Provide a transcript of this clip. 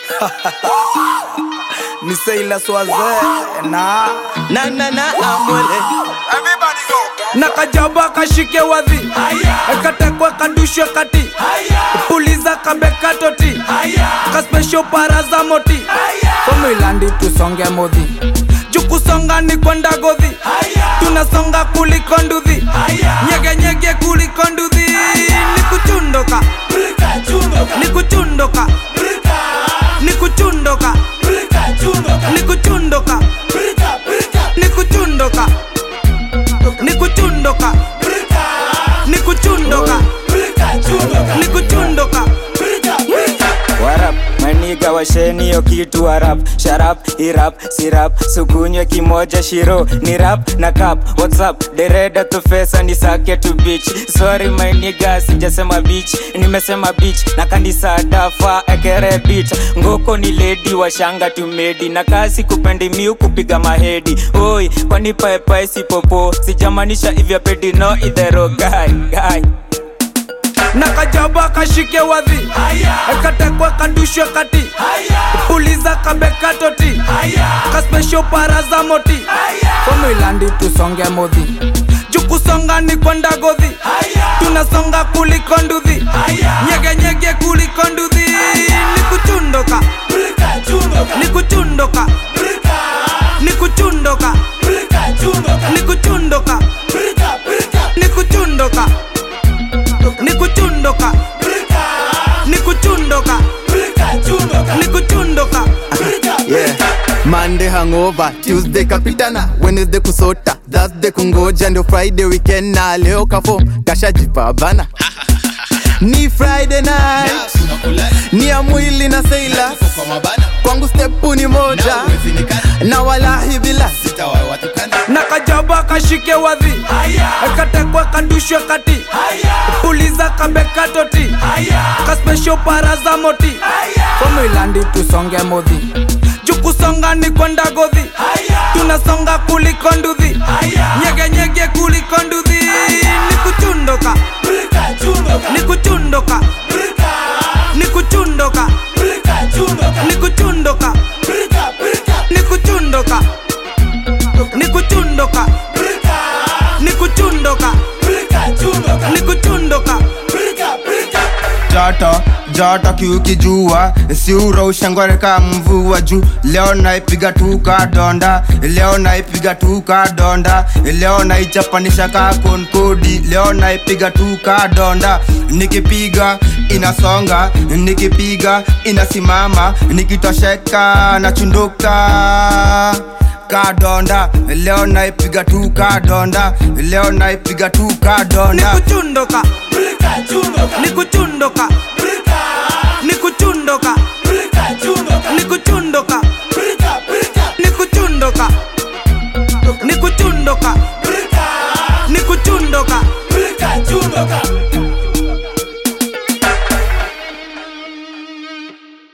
Ni Sailor Swaze na amwele. Everybody go. Nakajaba kashike wadhi Katekwe kadushwe kati Puliza kabeka toti Kaspesho paraza moti Komilandi tusonge modhi Jukusonga ni kwenda godhi Tunasonga kuliko nduthi Nyege nyege kuliko nduthi Nikuchundoka Nikuchundoka Nikuchundoka Nikuchundoka Nikuchundoka Nikuchundoka Nikuchundoka Nikuchundoka Warap, maniga washeni yo kitu warap. Sharap, hirap, sirap, sukunywe kimoja shiro. Ni rap na cap, what's up? Dereda to face ni sake to beach. Sorry my nigga, sijasema beach, nimesema beach. Na kandisa dafa, ekere beach. Ngoko ni lady, washanga tumedi. Na kasi kupendi miu kupiga mahedi. Oi, kwani pae si popo. Sijamanisha hivyo pedi no idhero guy. Nakajaba kashike wadhi Katekwe kadushwe kati Puliza kabeka toti Kaspesho paraza moti Komilandi tusonge modhi Jukusonga ni kwenda godhi Tunasonga kuliko nduthi Nyege nyege kuliko nduthi Nikuchundoka Nikuchundoka Nikuchundoka Nikuchundoka Nikuchundoka Nikuchundoka Nikuchundoka Nikuchundoka Yeah. Monday hangover, Tuesday kapitana, Wednesday kusota, Thursday kungoja, ndio Friday weekend na leo kafo kasha jipabana. Ni Friday night, ni ya mwili na Sailor. Kwangu stepu ni moja, na walahi bila Nakajaba kashike wadhi Katekwe kadushwe kati Puliza kabeka toti Kaspesho paraza moti Komilandi tusonge modhi Jukusonga ni kwenda godhi Tunasonga kuliko nduthi Nyege nyege kuliko nduthi Nikuchundoka Nikuchundoka Nikuchundoka Nikuchundoka Nikuchundoka Nikuchundoka Nikuchundoka Nikuchundoka Joto kiukijua si ushangware kama mvua juu. Leo naipiga tuka donda, leo naipiga tuka donda, leo naichapanisha ka konkodi, leo naipiga tuka donda. Nikipiga inasonga, nikipiga inasimama, nikitosheka nachunduka kadonda. Leo naipiga tuka donda, leo naipiga tuka donda. Nikuchundoka Nikuchundoka